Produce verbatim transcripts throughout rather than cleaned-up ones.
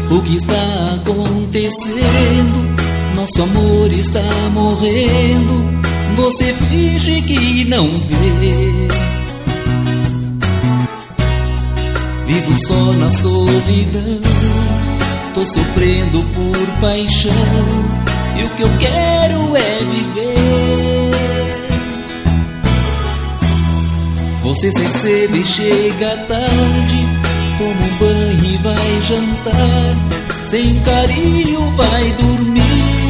O que está acontecendo? Nosso amor está morrendo. Você finge que não vê. Vivo só na solidão, tô sofrendo por paixão, e o que eu quero é viver. Você sai cedo e chega tarde, toma um banho e vai jantar, sem carinho vai dormir.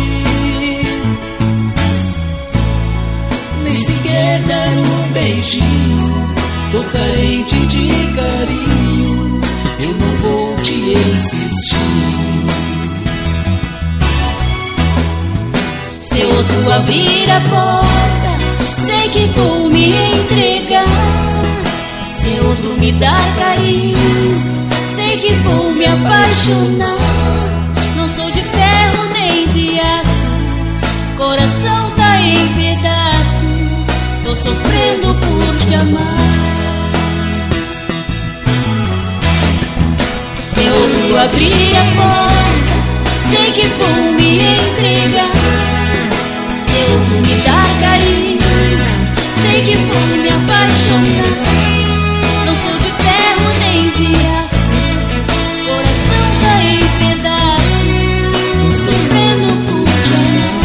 Nem sequer dar um beijinho, tô carente de carinho, eu não vou te insistir. Se outro abrir a porta, sei que vou me entregar. Se outro me dar carinho, sei que vou me apaixonar. Não sou de ferro nem de aço, coração tá em pedaço, tô sofrendo por te amar. Se outro abrir a porta, sei que vou me entregar. Se outro me dar carinho, sei que vou me apaixonar. Não sou de ferro nem de aço, coração tá em pedaço, tô sofrendo por te amar.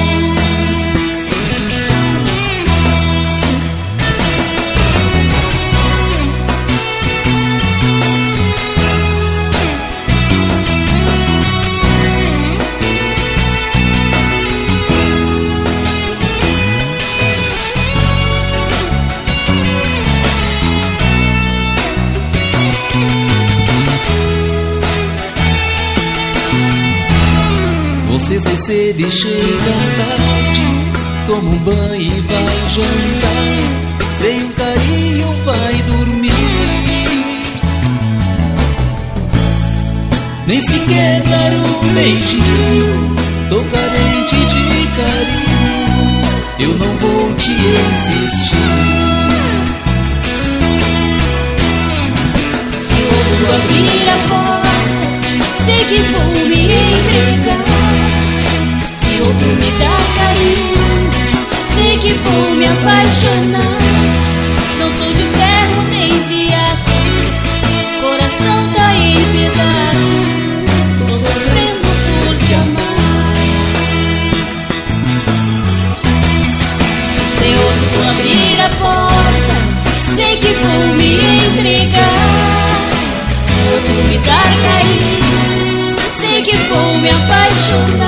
Você sai cedo e chega tarde, toma um banho e vai jantar, sem um carinho vai dormir. Nem sequer dar um beijinho, tô carente de carinho, eu não vou te insistir. Se outro abrir a porta, sei que vou me entregar. Se outro me dar carinho, sei que vou me apaixonar. Não sou de ferro nem de aço, coração tá em pedaço, tô sofrendo por te amar. Se outro abrir a porta, sei que vou me entregar. Se outro me dar carinho, sei que vou me apaixonar.